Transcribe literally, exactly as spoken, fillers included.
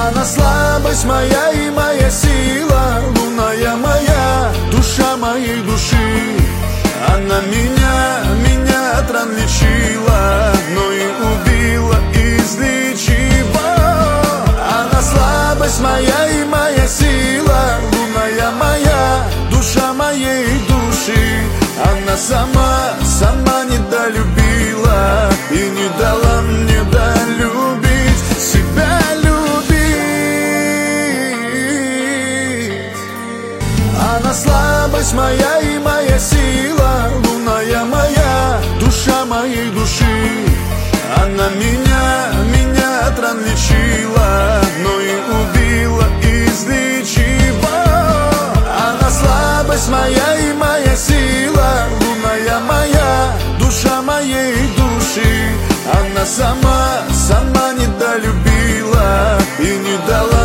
Она слабость моя и моя сила, лунная моя, душа моей души. Она меня, меня от ран лечила, но и убила, излечила. Она слабость моя и моя сила, лунная моя, душа моей души. Она сама, сама недолюбила и не дала мне долюбить себя, любить. Она слабость моя и моя сила, лунная моя, душа моей души. Она меня, меня от ран лечила, но и убила, излечила. Она слабость моя и моя сила, лунная моя, душа моей души. Она сама, сама недолюбила и не дала